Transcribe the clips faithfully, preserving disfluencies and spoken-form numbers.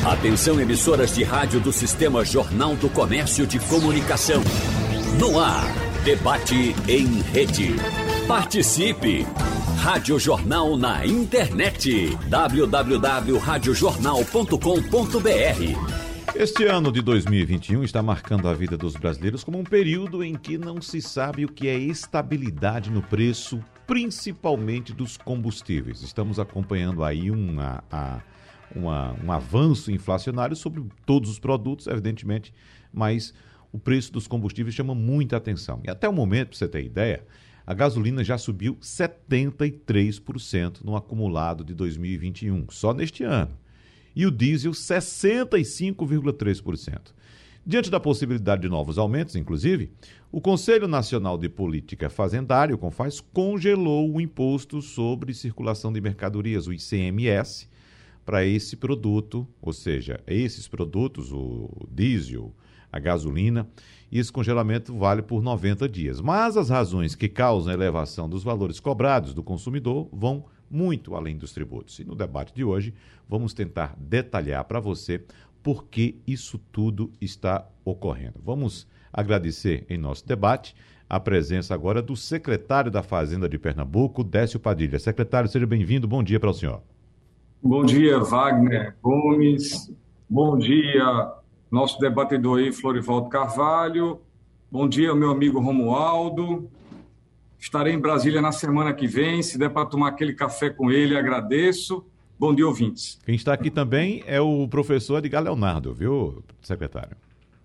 Atenção, emissoras de rádio do Sistema Jornal do Comércio de Comunicação. No ar, debate em rede. Participe! Rádio Jornal na internet. w w w ponto rádio jornal ponto com ponto b r. Este ano de dois mil e vinte e um está marcando a vida dos brasileiros como um período em que não se sabe o que é estabilidade no preço, principalmente dos combustíveis. Estamos acompanhando aí uma, a, uma, um avanço inflacionário sobre todos os produtos, evidentemente, mas o preço dos combustíveis chama muita atenção. E até o momento, para você ter ideia, a gasolina já subiu setenta e três por cento no acumulado de dois mil e vinte e um, só neste ano. E o diesel sessenta e cinco vírgula três por cento. Diante da possibilidade de novos aumentos, inclusive, o Conselho Nacional de Política Fazendária, o CONFAZ, congelou o imposto sobre circulação de mercadorias, o I C M S, para esse produto, ou seja, esses produtos, o diesel, a gasolina, e esse congelamento vale por noventa dias. Mas as razões que causam a elevação dos valores cobrados do consumidor vão muito além dos tributos. E no debate de hoje, vamos tentar detalhar para você por que isso tudo está ocorrendo. Vamos agradecer em nosso debate a presença agora do secretário da Fazenda de Pernambuco, Décio Padilha. Secretário, seja bem-vindo. Bom dia para o senhor. Bom dia, Wagner Gomes. Bom dia, nosso debatedor aí, Florivaldo Carvalho. Bom dia, meu amigo Romualdo. Estarei em Brasília na semana que vem. Se der para tomar aquele café com ele, agradeço. Bom dia, ouvintes. Quem está aqui também é o professor Edgar Leonardo, viu, secretário?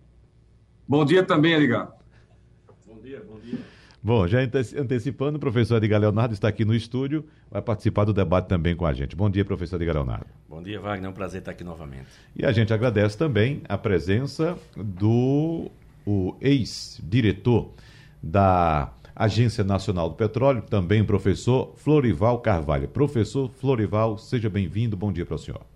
Bom dia também, Edgar. Bom dia, bom dia. Bom, já antecipando, o professor Edgar Leonardo está aqui no estúdio, vai participar do debate também com a gente. Bom dia, professor Edgar Leonardo. Bom dia, Wagner, é um prazer estar aqui novamente. E a gente agradece também a presença do o ex-diretor da Agência Nacional do Petróleo, também o professor Florival Carvalho. Professor Florival, seja bem-vindo, bom dia para o senhor.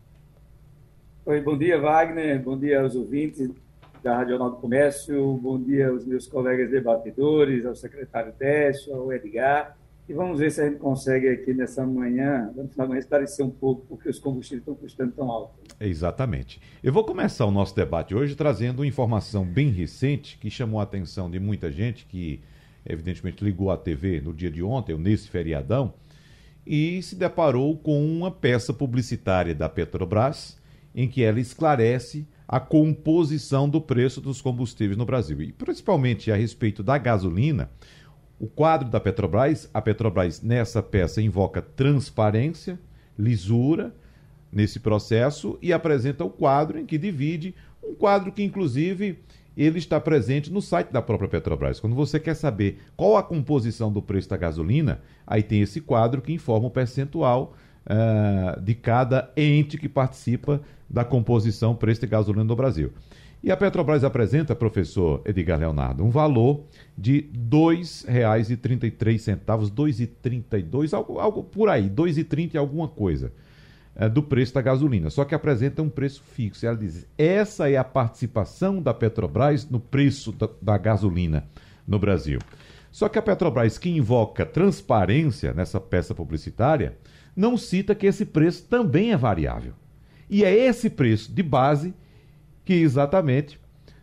Oi, bom dia, Wagner, bom dia aos ouvintes da Rádio Jornal do Comércio, bom dia aos meus colegas debatedores, ao secretário Décio, ao Edgar, e vamos ver se a gente consegue aqui nessa manhã, no final da manhã, esclarecer um pouco porque os combustíveis estão custando tão alto. Exatamente. Eu vou começar o nosso debate hoje trazendo uma informação bem recente que chamou a atenção de muita gente que evidentemente ligou a T V no dia de ontem, ou nesse feriadão, e se deparou com uma peça publicitária da Petrobras, em que ela esclarece a composição do preço dos combustíveis no Brasil. E principalmente a respeito da gasolina, o quadro da Petrobras, a Petrobras nessa peça invoca transparência, lisura nesse processo e apresenta o quadro em que divide, um quadro que inclusive ele está presente no site da própria Petrobras. Quando você quer saber qual a composição do preço da gasolina, aí tem esse quadro que informa o percentual uh, de cada ente que participa da composição preço de gasolina no Brasil. E a Petrobras apresenta, professor Edgar Leonardo, um valor de dois reais e trinta e três centavos, dois reais e trinta e dois, algo, algo por aí, dois reais e trinta e alguma coisa. Do preço da gasolina, só que apresenta um preço fixo. Ela diz, essa é a participação da Petrobras no preço da, da gasolina no Brasil. Só que a Petrobras, que invoca transparência nessa peça publicitária, não cita que esse preço também é variável. E é esse preço de base que exatamente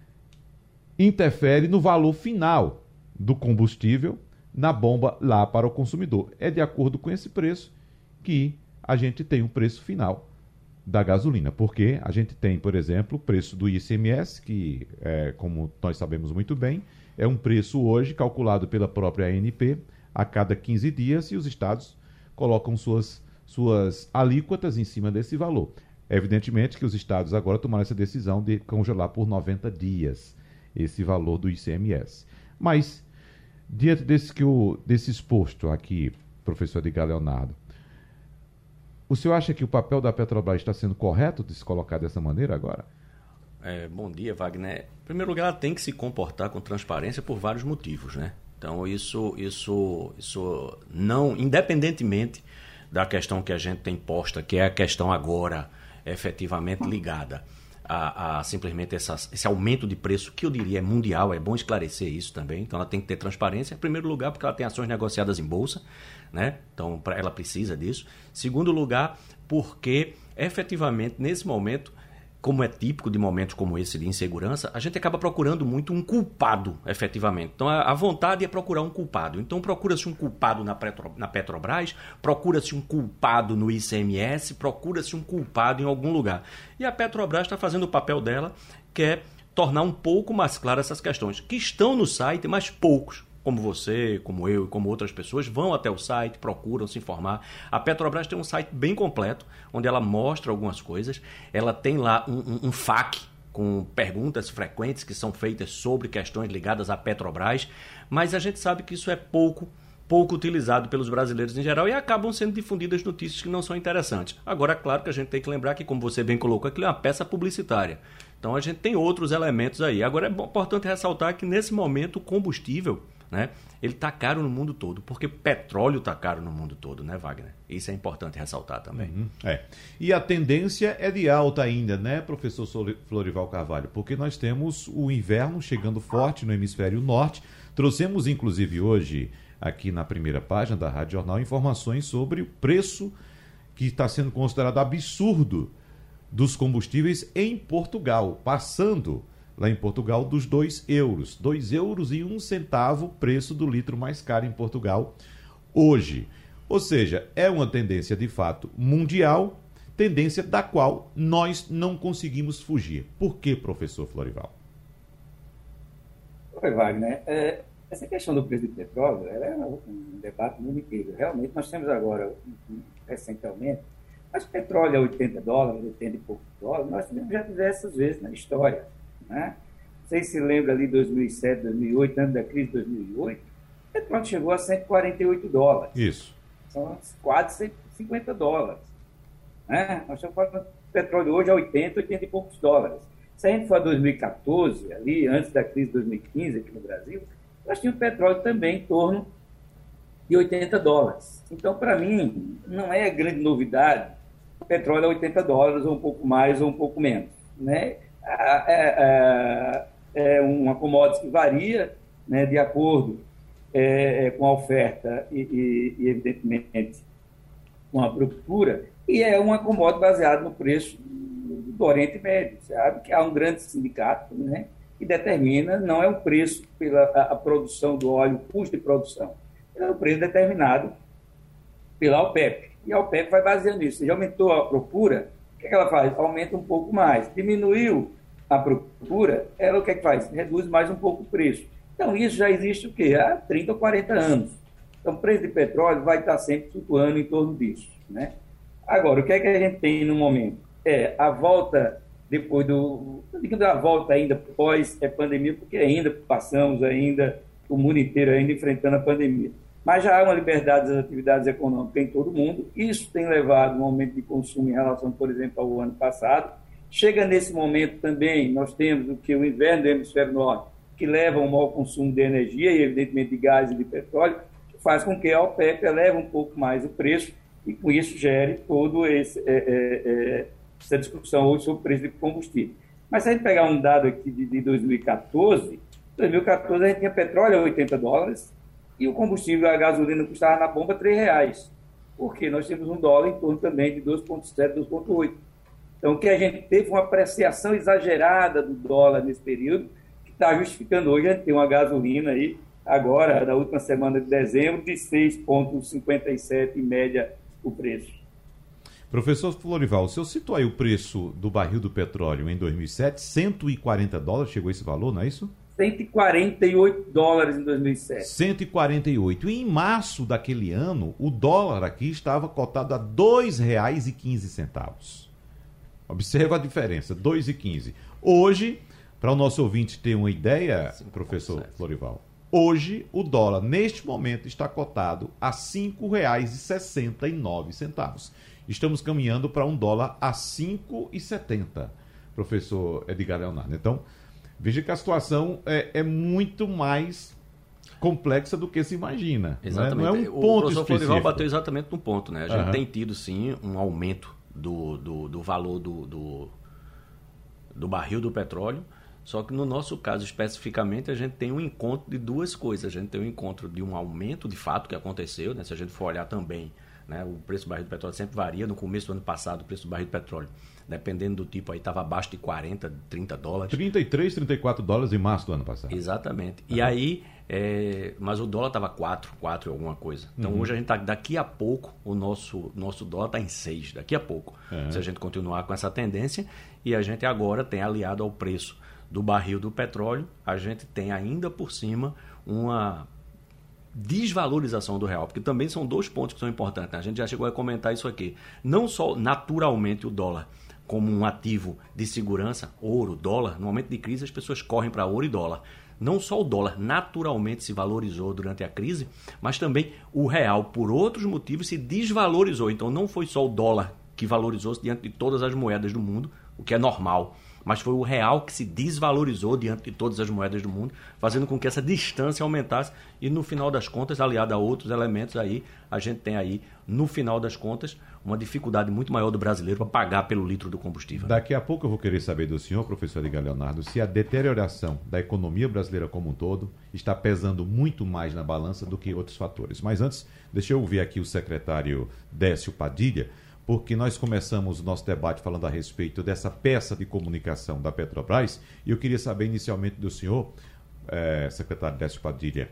interfere no valor final do combustível na bomba lá para o consumidor. É de acordo com esse preço que a gente tem um preço final da gasolina, porque a gente tem, por exemplo, o preço do I C M S, que, é, como nós sabemos muito bem, é um preço hoje calculado pela própria A N P a cada quinze dias e os estados colocam suas, suas alíquotas em cima desse valor. Evidentemente que os estados agora tomaram essa decisão de congelar por noventa dias esse valor do I C M S. Mas, diante desse, que o, desse exposto aqui, professor Edgar Leonardo, o senhor acha que o papel da Petrobras está sendo correto de se colocar dessa maneira agora? É, bom dia, Wagner. Em primeiro lugar, ela tem que se comportar com transparência por vários motivos, né? Então, isso, isso, isso não, independentemente da questão que a gente tem posta, que é a questão agora efetivamente ligada a, a simplesmente essa, esse aumento de preço, que eu diria é mundial, é bom esclarecer isso também. Então, ela tem que ter transparência, em primeiro lugar, porque ela tem ações negociadas em bolsa, né? Então, pra, ela precisa disso. Segundo lugar, porque efetivamente, nesse momento, como é típico de momentos como esse de insegurança, a gente acaba procurando muito um culpado, efetivamente. Então, a, a vontade é procurar um culpado. Então, procura-se um culpado na, Petro, na Petrobras, procura-se um culpado no I C M S, procura-se um culpado em algum lugar. E a Petrobras está fazendo o papel dela, que é tornar um pouco mais claras essas questões, que estão no site, mas poucos, como você, como eu e como outras pessoas, vão até o site, procuram se informar. A Petrobras tem um site bem completo, onde ela mostra algumas coisas. Ela tem lá um, um, um F A Q com perguntas frequentes que são feitas sobre questões ligadas à Petrobras, mas a gente sabe que isso é pouco, pouco utilizado pelos brasileiros em geral e acabam sendo difundidas notícias que não são interessantes. Agora, claro que a gente tem que lembrar que, como você bem colocou, aquilo é uma peça publicitária. Então, a gente tem outros elementos aí. Agora, é importante ressaltar que, nesse momento, o combustível, né, ele está caro no mundo todo, porque petróleo está caro no mundo todo, né, Wagner? Isso é importante ressaltar também. Uhum, é. E a tendência é de alta ainda, né, professor Florival Carvalho? Porque nós temos o inverno chegando forte no hemisfério norte. Trouxemos, inclusive, hoje, aqui na primeira página da Rádio Jornal, informações sobre o preço que está sendo considerado absurdo dos combustíveis em Portugal, passando lá em Portugal dos dois euros. dois euros e um centavo, preço do litro mais caro em Portugal hoje. Ou seja, é uma tendência de fato mundial, tendência da qual nós não conseguimos fugir. Por que, professor Florival? Oi, Wagner. É, essa questão do preço do petróleo ela é um, um debate muito inteiro. Realmente, nós temos agora, recentemente, mas petróleo é oitenta dólares, oitenta e poucos dólares, nós tivemos já diversas vezes na história. Né? Vocês se lembram ali de dois mil e sete, dois mil e oito, ano da crise de dois mil e oito, o petróleo chegou a cento e quarenta e oito dólares. Isso. São quase cento e cinquenta dólares. Né? Nós estamos falando de petróleo hoje a oitenta, oitenta e poucos dólares. Se a gente for a dois mil e quatorze, ali, antes da crise de dois mil e quinze aqui no Brasil, nós tínhamos petróleo também em torno de oitenta dólares. Então, para mim, não é grande novidade o petróleo a oitenta dólares, ou um pouco mais, ou um pouco menos. Né? É, é, é uma commodity que varia, né, de acordo é, com a oferta e, e, e, evidentemente, com a procura, e é uma commodity baseada no preço do Oriente Médio. Sabe que há um grande sindicato, né, que determina, não é o preço pela a, a produção do óleo, o custo de produção, é o preço determinado pela OPEP. E a OPEP vai baseando nisso. Se já aumentou a procura, o que, é que ela faz? Aumenta um pouco mais. Diminuiu a procura, ela o que, é que faz? Reduz mais um pouco o preço. Então, isso já existe o quê? Há trinta ou quarenta anos. Então, o preço de petróleo vai estar sempre flutuando em torno disso. Né? Agora, o que é que a gente tem no momento? É a volta, depois do... Não digo da volta ainda pós-pandemia, porque ainda passamos, ainda o mundo inteiro ainda enfrentando a pandemia. Mas já há uma liberdade das atividades econômicas em todo o mundo. Isso tem levado um aumento de consumo em relação, por exemplo, ao ano passado. Chega nesse momento também, nós temos o que o inverno do hemisfério norte, que leva a um maior consumo de energia e, evidentemente, de gás e de petróleo, que faz com que a OPEP eleve um pouco mais o preço e, com isso, gere toda é, é, essa discussão hoje sobre o preço de combustível. Mas se a gente pegar um dado aqui de, de dois mil e quatorze, dois mil e quatorze a gente tinha petróleo a oitenta dólares, e o combustível, a gasolina, custava na bomba três reais. Porque nós temos um dólar em torno também de dois vírgula sete, dois vírgula oito. Então, o que a gente teve uma apreciação exagerada do dólar nesse período, que está justificando hoje a gente ter uma gasolina aí, agora, na última semana de dezembro, de seis vírgula cinquenta e sete em média o preço. Professor Florival, o senhor citou aí o preço do barril do petróleo em dois mil e sete, cento e quarenta dólares, chegou esse valor, não é isso? cento e quarenta e oito dólares em dois mil e sete. cento e quarenta e oito. E em março daquele ano, o dólar aqui estava cotado a dois reais e quinze centavos. Observa a diferença, dois reais e quinze centavos. Hoje, para o nosso ouvinte ter uma ideia, professor Florival, hoje o dólar, neste momento, está cotado a cinco reais e sessenta e nove centavos. Estamos caminhando para um dólar a cinco reais e setenta centavos, professor Edgar Leonardo. Então, veja que a situação é, é muito mais complexa do que se imagina. Exatamente. Não é, não é um o ponto professor específico. Florival bateu exatamente no ponto. Né? A gente uhum. tem tido, sim, um aumento do, do, do valor do, do, do barril do petróleo, só que no nosso caso, especificamente, a gente tem um encontro de duas coisas. A gente tem um encontro de um aumento, de fato, que aconteceu, né? Se a gente for olhar também né? O preço do barril do petróleo sempre varia. No começo do ano passado, o preço do barril do petróleo, dependendo do tipo, aí estava abaixo de quarenta, trinta dólares. trinta e três, trinta e quatro dólares em março do ano passado. Exatamente. Uhum. E aí, é, mas o dólar estava quatro, quatro e alguma coisa. Então uhum. hoje a gente está, daqui a pouco, o nosso, nosso dólar está em seis, daqui a pouco. Uhum. Se a gente continuar com essa tendência, e a gente agora tem aliado ao preço do barril do petróleo, a gente tem ainda por cima uma desvalorização do real, porque também são dois pontos que são importantes, né? A gente já chegou a comentar isso aqui. Não só naturalmente o dólar como um ativo de segurança, ouro, dólar, no momento de crise as pessoas correm para ouro e dólar. Não só o dólar naturalmente se valorizou durante a crise, mas também o real, por outros motivos, se desvalorizou. Então não foi só o dólar que valorizou-se diante de todas as moedas do mundo, o que é normal, mas foi o real que se desvalorizou diante de todas as moedas do mundo, fazendo com que essa distância aumentasse e, no final das contas, aliado a outros elementos, aí a gente tem aí, no final das contas, uma dificuldade muito maior do brasileiro para pagar pelo litro do combustível. Daqui a pouco eu vou querer saber do senhor, professor Edgar Leonardo, se a deterioração da economia brasileira como um todo está pesando muito mais na balança do que outros fatores. Mas antes, deixa eu ouvir aqui o secretário Décio Padilha, porque nós começamos o nosso debate falando a respeito dessa peça de comunicação da Petrobras, e eu queria saber inicialmente do senhor, eh, secretário Décio Padilha,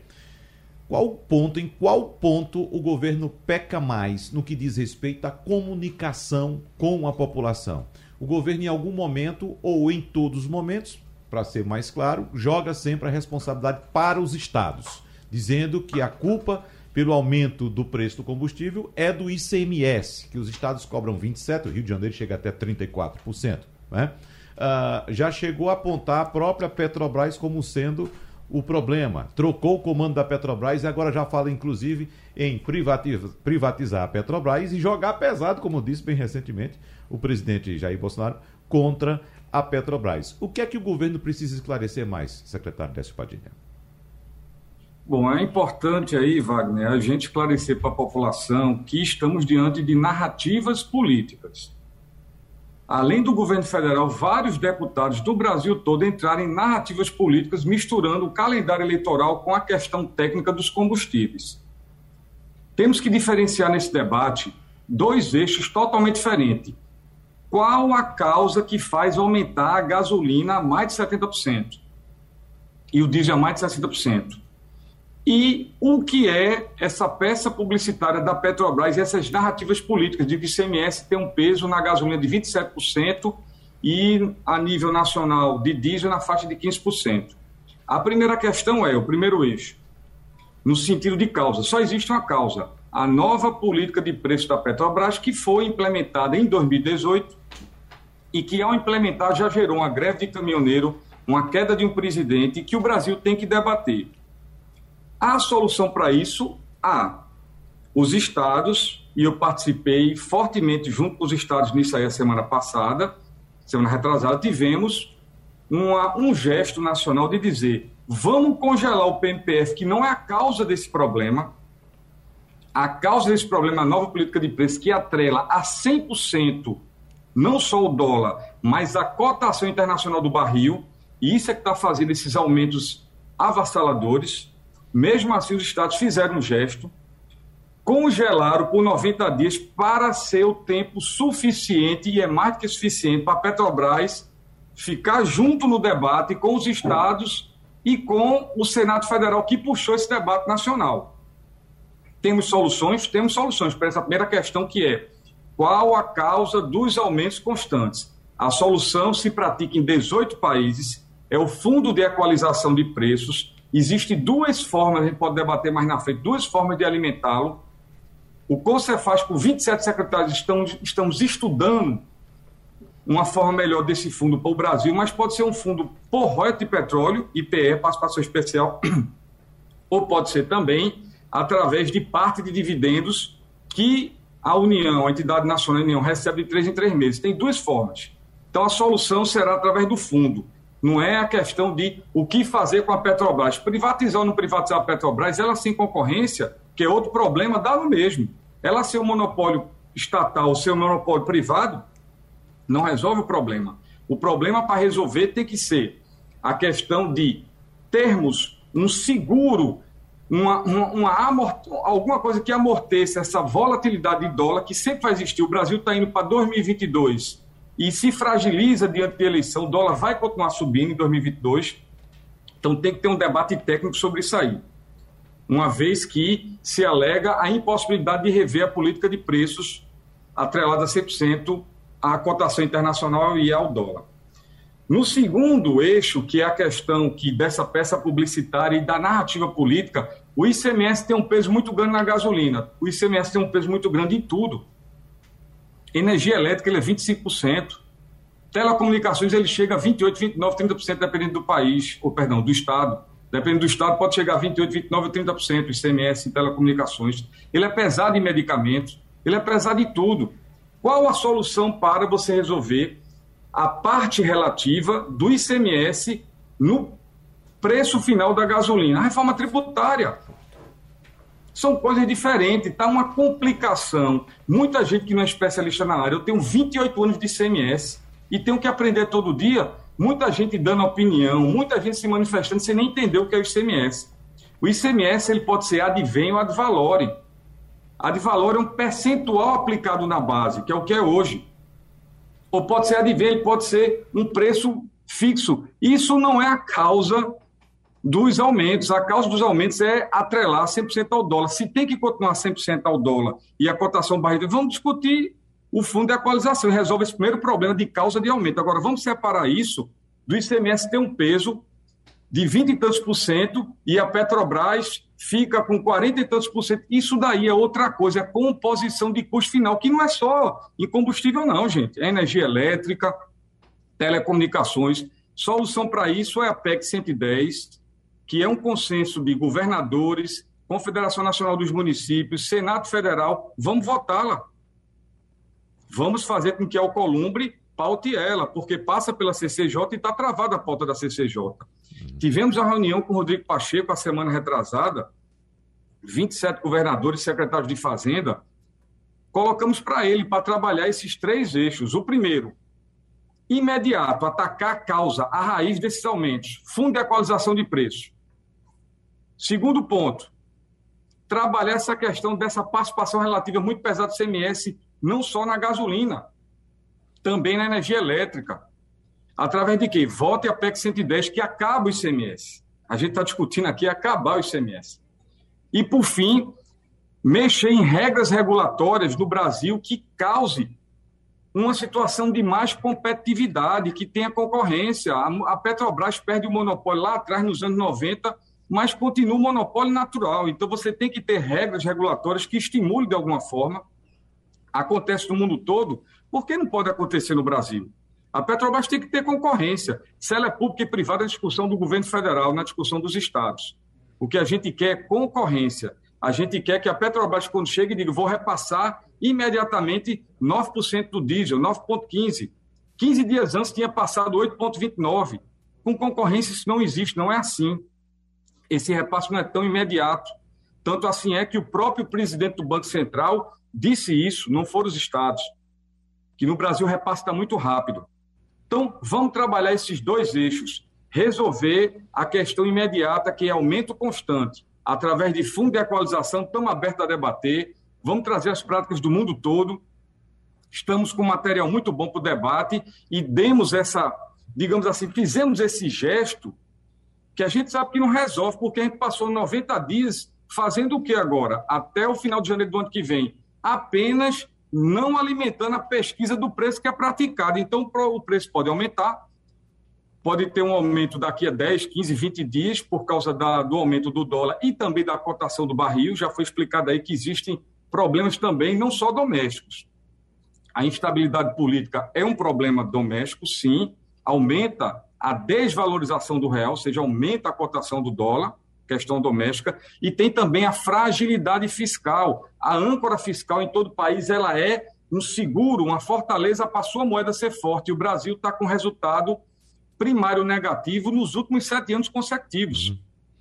qual ponto, em qual ponto o governo peca mais no que diz respeito à comunicação com a população? O governo, em algum momento, ou em todos os momentos, para ser mais claro, joga sempre a responsabilidade para os estados, dizendo que a culpa pelo aumento do preço do combustível é do I C M S, que os estados cobram vinte e sete por cento, o Rio de Janeiro chega até trinta e quatro por cento. Né? Uh, já chegou a apontar a própria Petrobras como sendo o problema. Trocou o comando da Petrobras e agora já fala, inclusive, em privatizar, privatizar a Petrobras e jogar pesado, como disse bem recentemente o presidente Jair Bolsonaro, contra a Petrobras. O que é que o governo precisa esclarecer mais, secretário Décio Padilha? Bom, é importante aí, Wagner, a gente esclarecer para a população que estamos diante de narrativas políticas. Além do governo federal, vários deputados do Brasil todo entraram em narrativas políticas misturando o calendário eleitoral com a questão técnica dos combustíveis. Temos que diferenciar nesse debate dois eixos totalmente diferentes. Qual a causa que faz aumentar a gasolina a mais de setenta por cento e o diesel a mais de sessenta por cento? E o que é essa peça publicitária da Petrobras e essas narrativas políticas de que o I C M S tem um peso na gasolina de vinte e sete por cento e a nível nacional de diesel na faixa de quinze por cento? A primeira questão é, o primeiro eixo, no sentido de causa. Só existe uma causa, a nova política de preço da Petrobras, que foi implementada em dois mil e dezoito e que, ao implementar, já gerou uma greve de caminhoneiro, uma queda de um presidente que o Brasil tem que debater. A solução para isso, há os estados, e eu participei fortemente junto com os estados nisso aí a semana passada, semana retrasada, tivemos uma, um gesto nacional de dizer, vamos congelar o P N P F, que não é a causa desse problema. A causa desse problema é a nova política de preço que atrela a cem por cento não só o dólar, mas a cotação internacional do barril, e isso é que está fazendo esses aumentos avassaladores. Mesmo assim, os estados fizeram um gesto, congelaram por noventa dias para ser o tempo suficiente, e é mais do que suficiente, para a Petrobras ficar junto no debate com os estados e com o Senado Federal, que puxou esse debate nacional. Temos soluções? Temos soluções para essa primeira questão, que é qual a causa dos aumentos constantes. A solução se pratica em dezoito países, é o Fundo de Equalização de Preços. Existem duas formas, a gente pode debater mais na frente, duas formas de alimentá-lo. O CONCEFAZ, com vinte e sete secretários, estamos, estamos estudando uma forma melhor desse fundo para o Brasil, mas pode ser um fundo por royalties de petróleo, I P E, participação especial, ou pode ser também através de parte de dividendos que a União, a entidade nacional da União, recebe de três em três meses. Tem duas formas. Então, a solução será através do fundo. Não é a questão de o que fazer com a Petrobras. Privatizar ou não privatizar a Petrobras, ela sem concorrência, que é outro problema, dá no mesmo. Ela ser um monopólio estatal ou ser um monopólio privado, não resolve o problema. O problema para resolver tem que ser a questão de termos um seguro uma, uma, uma amort... alguma coisa que amorteça essa volatilidade de dólar que sempre vai existir. O Brasil está indo para dois mil e vinte e dois e se fragiliza diante da eleição, o dólar vai continuar subindo em dois mil e vinte e dois, então tem que ter um debate técnico sobre isso aí, uma vez que se alega a impossibilidade de rever a política de preços atrelada cem por cento à cotação internacional e ao dólar. No segundo eixo, que é a questão que dessa peça publicitária e da narrativa política, o I C M S tem um peso muito grande na gasolina, o I C M S tem um peso muito grande em tudo. Energia elétrica ele é vinte e cinco por cento, telecomunicações ele chega a vinte e oito por cento, vinte e nove por cento, trinta por cento dependendo do país, ou perdão, do estado. Dependendo do estado pode chegar a vinte e oito por cento, vinte e nove por cento, trinta por cento o I C M S em telecomunicações. Ele é pesado em medicamentos, ele é pesado em tudo. Qual a solução para você resolver a parte relativa do I C M S no preço final da gasolina? A reforma tributária. São coisas diferentes, está uma complicação. Muita gente que não é especialista na área, eu tenho vinte e oito anos de I C M S e tenho que aprender todo dia, muita gente dando opinião, muita gente se manifestando sem nem entender o que é o I C M S. O I C M S ele pode ser ad vem ou ad valorem. Ad valorem é um percentual aplicado na base, que é o que é hoje. Ou pode ser ad vem, ele pode ser um preço fixo. Isso não é a causa dos aumentos. A causa dos aumentos é atrelar cem por cento ao dólar. Se tem que continuar cem por cento ao dólar e a cotação barriga, vamos discutir o fundo de equalização e resolve esse primeiro problema de causa de aumento. Agora, vamos separar isso do I C M S ter um peso de vinte e tantos por cento e a Petrobras fica com quarenta e tantos por cento. Isso daí é outra coisa, é composição de custo final, que não é só em combustível não, gente. É energia elétrica, telecomunicações. Solução para isso é a P E C cento e dez, que é um consenso de governadores, Confederação Nacional dos Municípios, Senado Federal. Vamos votá-la. Vamos fazer com que a Alcolumbre paute ela, porque passa pela C C J e está travada a pauta da C C J. Tivemos uma reunião com o Rodrigo Pacheco a semana retrasada, vinte e sete governadores e secretários de Fazenda, colocamos para ele para trabalhar esses três eixos. O primeiro, imediato, atacar a causa, a raiz desses aumentos, fundo de equalização de preços. Segundo ponto, trabalhar essa questão dessa participação relativa muito pesada do I C M S, não só na gasolina, também na energia elétrica. Através de quê? Vote a P E C cento e dez, que acaba o I C M S. A gente está discutindo aqui acabar o I C M S. E, por fim, mexer em regras regulatórias no Brasil que cause uma situação de mais competitividade, que tenha concorrência. A Petrobras perde o monopólio lá atrás, nos anos noventa, mas continua um monopólio natural. Então, você tem que ter regras regulatórias que estimulem de alguma forma. Acontece no mundo todo, por que não pode acontecer no Brasil? A Petrobras tem que ter concorrência. Se ela é pública e privada, é discussão do governo federal, na discussão dos estados. O que a gente quer é concorrência. A gente quer que a Petrobras, quando chega, diga, vou repassar imediatamente nove por cento do diesel, nove vírgula quinze. quinze dias antes tinha passado oito vírgula vinte e nove. Com concorrência isso não existe, não é assim. Esse repasse não é tão imediato. Tanto assim é que o próprio presidente do Banco Central disse isso, não foram os estados, que no Brasil o repasse está muito rápido. Então, vamos trabalhar esses dois eixos, resolver a questão imediata, que é aumento constante, através de fundo de equalização, estamos abertos a debater, vamos trazer as práticas do mundo todo, estamos com material muito bom para o debate e demos essa, digamos assim, fizemos esse gesto que a gente sabe que não resolve, porque a gente passou noventa dias fazendo o que agora? Até o final de janeiro do ano que vem? Apenas não alimentando a pesquisa do preço que é praticado. Então, o preço pode aumentar, pode ter um aumento daqui a dez, quinze, vinte dias por causa da, do aumento do dólar e também da cotação do barril. Já foi explicado aí que existem problemas também, não só domésticos. A instabilidade política é um problema doméstico, sim, aumenta a desvalorização do real, ou seja, aumenta a cotação do dólar, questão doméstica, e tem também a fragilidade fiscal. A âncora fiscal em todo o país, ela é um seguro, uma fortaleza para a sua moeda ser forte. E o Brasil está com resultado primário negativo nos últimos sete anos consecutivos. Uhum.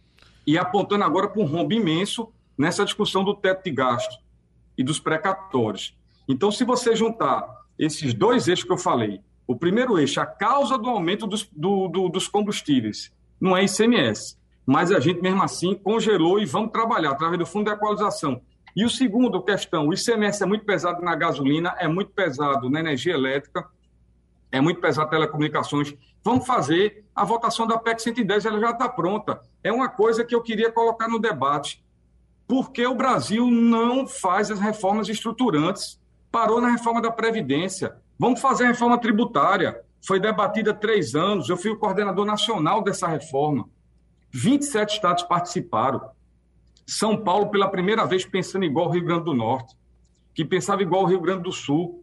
E apontando agora para um rombo imenso nessa discussão do teto de gasto e dos precatórios. Então, se você juntar esses dois eixos que eu falei, o primeiro eixo, a causa do aumento dos, do, do, dos combustíveis, não é I C M S. mas a gente mesmo assim congelou e vamos trabalhar através do Fundo de Equalização. E o segundo questão, o I C M S é muito pesado na gasolina, é muito pesado na energia elétrica, é muito pesado em telecomunicações. Vamos fazer a votação da P E C cento e dez, ela já está pronta. É uma coisa que eu queria colocar no debate. Por que o Brasil não faz as reformas estruturantes? Parou na reforma da Previdência. Vamos fazer a reforma tributária. Foi debatida há três anos. Eu fui o coordenador nacional dessa reforma. vinte e sete estados participaram. São Paulo, pela primeira vez, pensando igual ao Rio Grande do Norte, que pensava igual ao Rio Grande do Sul.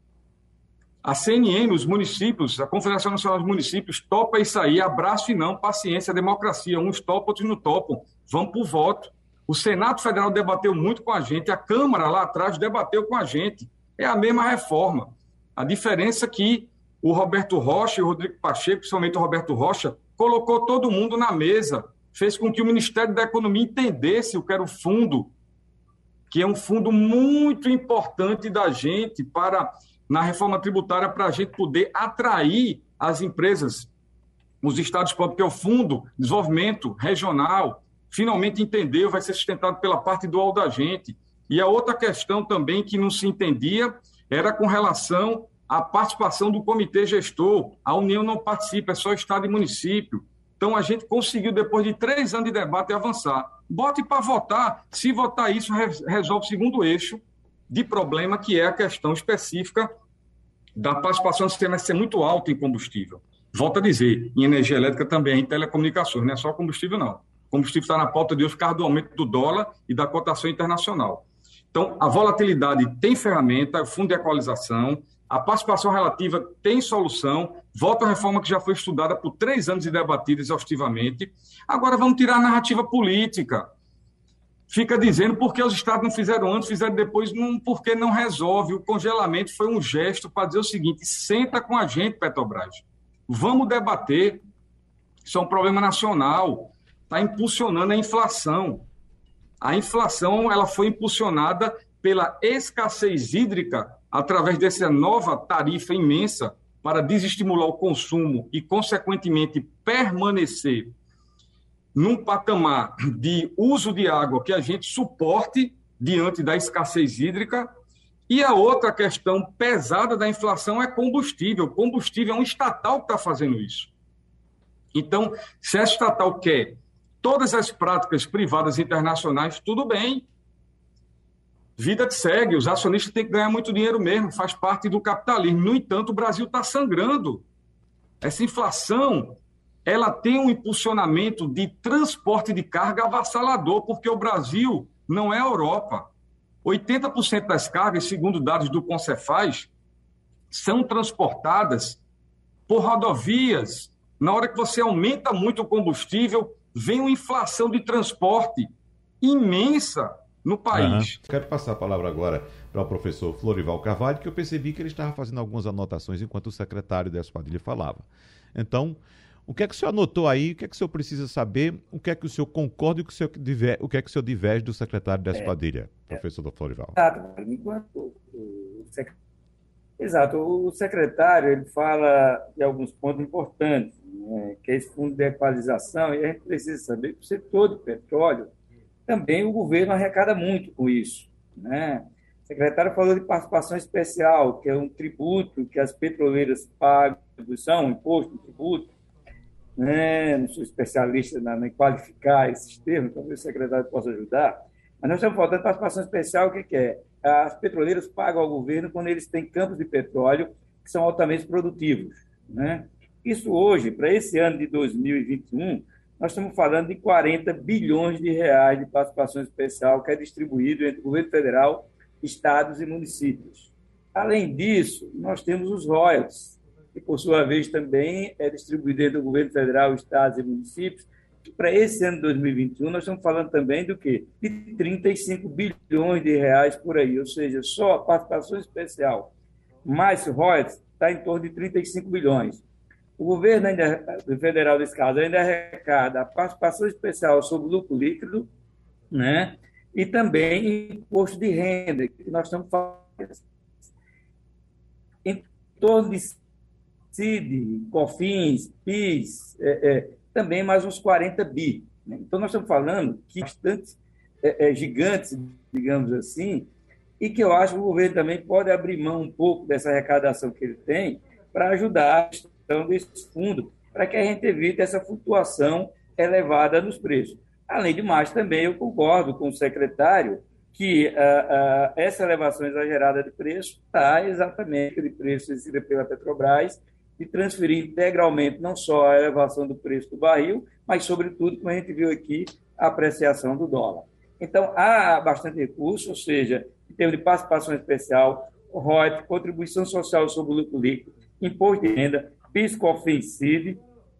A C N M, os municípios, a Confederação Nacional dos Municípios, topa isso aí, abraço e não, paciência, democracia. Uns topam, outros não topam. Vamos para o voto. O Senado Federal debateu muito com a gente, a Câmara lá atrás debateu com a gente. É a mesma reforma. A diferença é que o Roberto Rocha e o Rodrigo Pacheco, principalmente o Roberto Rocha, colocou todo mundo na mesa, fez com que o Ministério da Economia entendesse o que era o fundo, que é um fundo muito importante da gente para, na reforma tributária, para a gente poder atrair as empresas, os estados pobres, que é o Fundo de Desenvolvimento Regional, finalmente entendeu, vai ser sustentado pela parte dual da gente. E a outra questão também que não se entendia era com relação à participação do comitê gestor. A União não participa, é só Estado e município. Então, a gente conseguiu, depois de três anos de debate, avançar. Bote para votar. Se votar isso, resolve o segundo eixo de problema, que é a questão específica da participação do sistema ser muito alta em combustível. Volto a dizer, em energia elétrica também, em telecomunicações, não é só combustível, não. O combustível está na pauta de hoje por causa do aumento do dólar e da cotação internacional. Então, a volatilidade tem ferramenta, o fundo de equalização, a participação relativa tem solução, volta a reforma que já foi estudada por três anos e debatida exaustivamente. Agora vamos tirar a narrativa política. Fica dizendo por que os estados não fizeram antes, fizeram depois, não, porque não resolve. O congelamento foi um gesto para dizer o seguinte: senta com a gente, Petrobras. Vamos debater. Isso é um problema nacional. Está impulsionando a inflação. A inflação ela foi impulsionada pela escassez hídrica através dessa nova tarifa imensa para desestimular o consumo e, consequentemente, permanecer num patamar de uso de água que a gente suporte diante da escassez hídrica. E a outra questão pesada da inflação é combustível. Combustível é um estatal que está fazendo isso. Então, se a estatal quer todas as práticas privadas internacionais, tudo bem. Vida que segue, os acionistas têm que ganhar muito dinheiro mesmo, faz parte do capitalismo. No entanto, o Brasil está sangrando. Essa inflação, ela tem um impulsionamento de transporte de carga avassalador, porque o Brasil não é a Europa. oitenta por cento das cargas, segundo dados do Concefaz, são transportadas por rodovias. Na hora que você aumenta muito o combustível, vem uma inflação de transporte imensa no país. Uhum. Quero passar a palavra agora para o professor Florival Carvalho, que eu percebi que ele estava fazendo algumas anotações enquanto o secretário Décio Padilha falava. Então, o que é que o senhor anotou aí? O que é que o senhor precisa saber? O que é que o senhor concorda e o que o senhor, diver... o que é que o senhor diverge do secretário Décio é, Padilha, professor é. Florival? Exato. Enquanto o sec... Exato. O secretário ele fala de alguns pontos importantes, né, que é esse fundo de equalização, e a gente precisa saber que o setor do petróleo também o governo arrecada muito com isso, né? O secretário falou de participação especial, que é um tributo que as petroleiras pagam, são um imposto, um tributo, né? Não sou especialista na, em qualificar esses termos, talvez o secretário possa ajudar, mas nós estamos falando de participação especial, o que, que é? As petroleiras pagam ao governo quando eles têm campos de petróleo que são altamente produtivos, né? Isso hoje, para esse ano de dois mil e vinte e um, nós estamos falando de quarenta bilhões de reais de participação especial que é distribuído entre o governo federal, estados e municípios. Além disso, nós temos os royalties, que, por sua vez, também é distribuído entre o governo federal, estados e municípios. E para esse ano de dois mil e vinte e um, nós estamos falando também do quê? De trinta e cinco bilhões de reais por aí, ou seja, só a participação especial mais royalties está em torno de trinta e cinco bilhões. O governo ainda, federal, desse caso, ainda arrecada a participação especial sobre o lucro líquido, né? E também imposto de renda, que nós estamos falando em torno de C I D, COFINS, PIS, é, é, também mais uns quarenta bi. né? Então, nós estamos falando que bastante é, é, gigantes, digamos assim, e que eu acho que o governo também pode abrir mão um pouco dessa arrecadação que ele tem para ajudar a gestão desse fundo, para que a gente evite essa flutuação elevada nos preços. Além de mais, também eu concordo com o secretário que uh, uh, essa elevação exagerada de preço está exatamente de preço exercida pela Petrobras e transferir integralmente não só a elevação do preço do barril, mas, sobretudo, como a gente viu aqui, a apreciação do dólar. Então, há bastante recurso, ou seja, em termos de participação especial, royalties, contribuição social sobre o lucro líquido, imposto de renda, PIS/COFINS,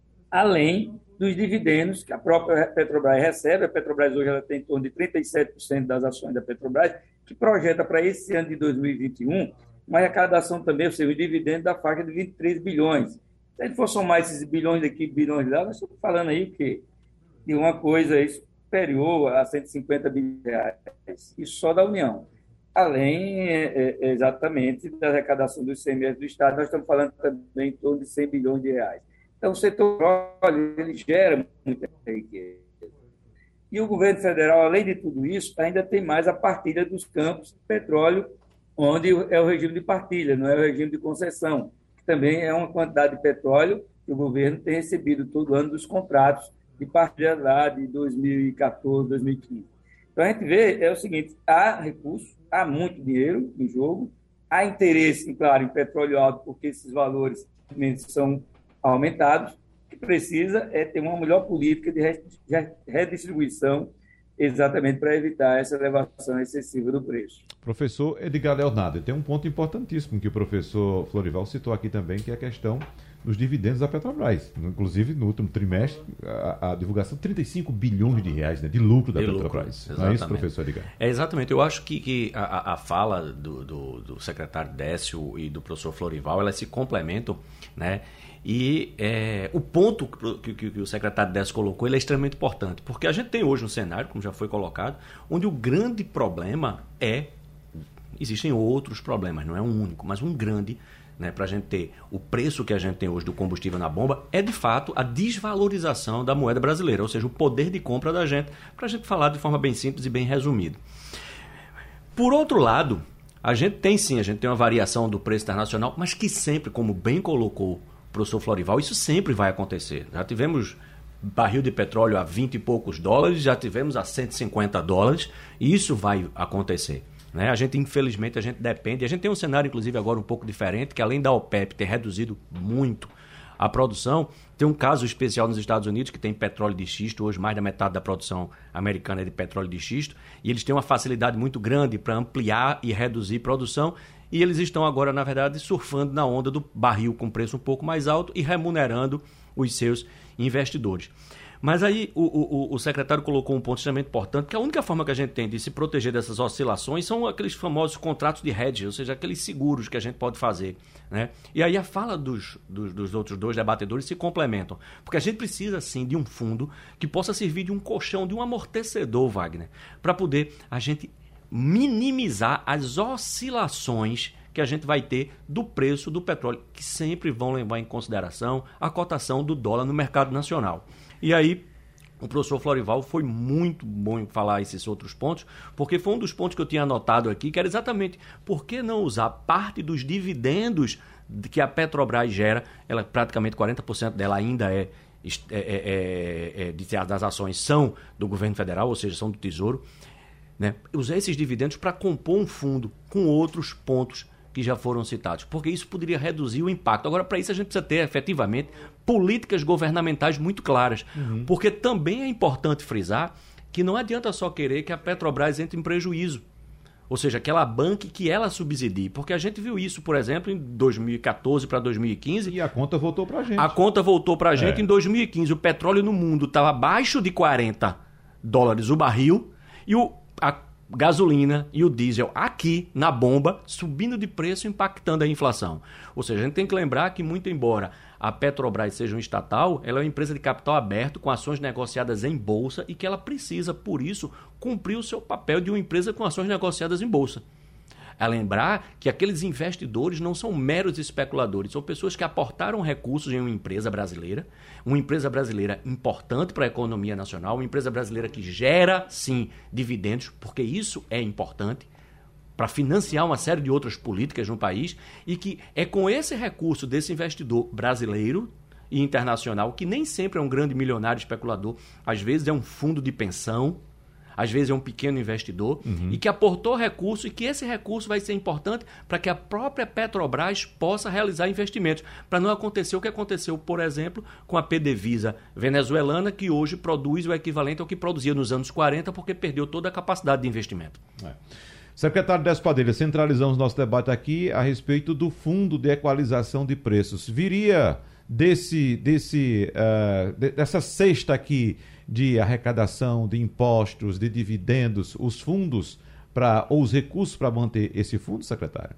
além dos dividendos que a própria Petrobras recebe. A Petrobras hoje ela tem em torno de trinta e sete por cento das ações da Petrobras, que projeta para esse ano de dois mil e vinte e um uma arrecadação também, ou seja, o dividendo da faixa de vinte e três bilhões. Se a gente for somar esses bilhões daqui, bilhões lá, nós estamos falando aí que de uma coisa superior a cento e cinquenta bilhões de reais, isso só da União. Além, é, é, exatamente, da arrecadação do I C M S do Estado, nós estamos falando também em torno de cem bilhões de reais. Então, o setor petróleo, ele gera muita riqueza. E o governo federal, além de tudo isso, ainda tem mais a partilha dos campos de petróleo, onde é o regime de partilha, não é o regime de concessão, que também é uma quantidade de petróleo que o governo tem recebido todo ano dos contratos de partilha lá de dois mil e quatorze, dois mil e quinze. Então, a gente vê, é o seguinte, há recursos, há muito dinheiro em jogo, há interesse, claro, em petróleo alto, porque esses valores são aumentados, o que precisa é ter uma melhor política de redistribuição, exatamente para evitar essa elevação excessiva do preço. Professor Edgar Leonardo, tem um ponto importantíssimo que o professor Florival citou aqui também, que é a questão dos dividendos da Petrobras. Inclusive, no último trimestre, a, a divulgação de trinta e cinco bilhões de reais, né, de lucro da de Petrobras. Lucro, não é isso, professor Edgar? É, exatamente. Eu acho que, que a, a fala do, do, do secretário Décio e do professor Florival, elas se complementam, né? E é, o ponto que, que, que o secretário Décio colocou, ele é extremamente importante, porque a gente tem hoje um cenário, como já foi colocado, onde o grande problema é, existem outros problemas, não é um único, mas um grande, né, para a gente ter o preço que a gente tem hoje do combustível na bomba, é de fato a desvalorização da moeda brasileira, ou seja, o poder de compra da gente, para a gente falar de forma bem simples e bem resumida. Por outro lado, a gente tem sim, a gente tem uma variação do preço internacional, mas que sempre, como bem colocou o professor Florival, isso sempre vai acontecer. Já tivemos barril de petróleo a vinte e poucos dólares, já tivemos a cento e cinquenta dólares, e isso vai acontecer. Né? A gente, infelizmente, a gente depende, a gente tem um cenário, inclusive, agora um pouco diferente, que além da OPEP ter reduzido muito a produção, tem um caso especial nos Estados Unidos, que tem petróleo de xisto, hoje mais da metade da produção americana é de petróleo de xisto, e eles têm uma facilidade muito grande para ampliar e reduzir produção, e eles estão agora, na verdade, surfando na onda do barril com preço um pouco mais alto e remunerando os seus investidores. Mas aí o, o, o secretário colocou um ponto extremamente importante, que a única forma que a gente tem de se proteger dessas oscilações são aqueles famosos contratos de hedge, ou seja, aqueles seguros que a gente pode fazer. Né? E aí a fala dos, dos, dos outros dois debatedores se complementam, porque a gente precisa sim de um fundo que possa servir de um colchão, de um amortecedor, Wagner, para poder a gente minimizar as oscilações que a gente vai ter do preço do petróleo, que sempre vão levar em consideração a cotação do dólar no mercado nacional. E aí, o professor Florival foi muito bom em falar esses outros pontos, porque foi um dos pontos que eu tinha anotado aqui, que era exatamente por que não usar parte dos dividendos que a Petrobras gera, ela praticamente quarenta por cento dela ainda é, é, é, é de, das ações são do governo federal, ou seja, são do Tesouro, né? Usar esses dividendos para compor um fundo com outros pontos que já foram citados, porque isso poderia reduzir o impacto. Agora, para isso, a gente precisa ter, efetivamente, políticas governamentais muito claras, uhum. porque também é importante frisar que não adianta só querer que a Petrobras entre em prejuízo, ou seja, que ela banque, que ela subsidie, porque a gente viu isso, por exemplo, em dois mil e quatorze para dois mil e quinze. E a conta voltou para a gente. A conta voltou para a gente é. em dois mil e quinze. O petróleo no mundo estava abaixo de quarenta dólares o barril e o a gasolina e o diesel aqui na bomba subindo de preço, impactando a inflação. Ou seja, a gente tem que lembrar que, muito embora a Petrobras seja um estatal, ela é uma empresa de capital aberto com ações negociadas em bolsa e que ela precisa, por isso, cumprir o seu papel de uma empresa com ações negociadas em bolsa. É lembrar que aqueles investidores não são meros especuladores, são pessoas que aportaram recursos em uma empresa brasileira, uma empresa brasileira importante para a economia nacional, uma empresa brasileira que gera, sim, dividendos, porque isso é importante, para financiar uma série de outras políticas no país, e que é com esse recurso desse investidor brasileiro e internacional, que nem sempre é um grande milionário especulador, às vezes é um fundo de pensão, às vezes é um pequeno investidor, uhum. e que aportou recurso, e que esse recurso vai ser importante para que a própria Petrobras possa realizar investimentos, para não acontecer o que aconteceu, por exemplo, com a PDVSA venezuelana, que hoje produz o equivalente ao que produzia nos anos quarenta, porque perdeu toda a capacidade de investimento. É. Secretário Décio Padilha, centralizamos nosso debate aqui a respeito do Fundo de Equalização de Preços. Viria desse, desse, uh, de, dessa cesta aqui de arrecadação de impostos, de dividendos, os fundos para, ou os recursos para manter esse fundo, secretário?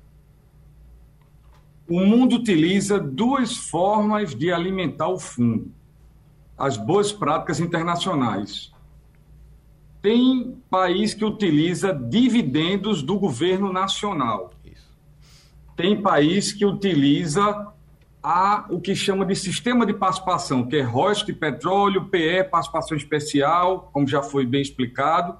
O mundo utiliza duas formas de alimentar o fundo. As boas práticas internacionais. Tem país que utiliza dividendos do governo nacional. Isso. Tem país que utiliza a, o que chama de sistema de participação, que é royalties de petróleo, P E, participação especial, como já foi bem explicado.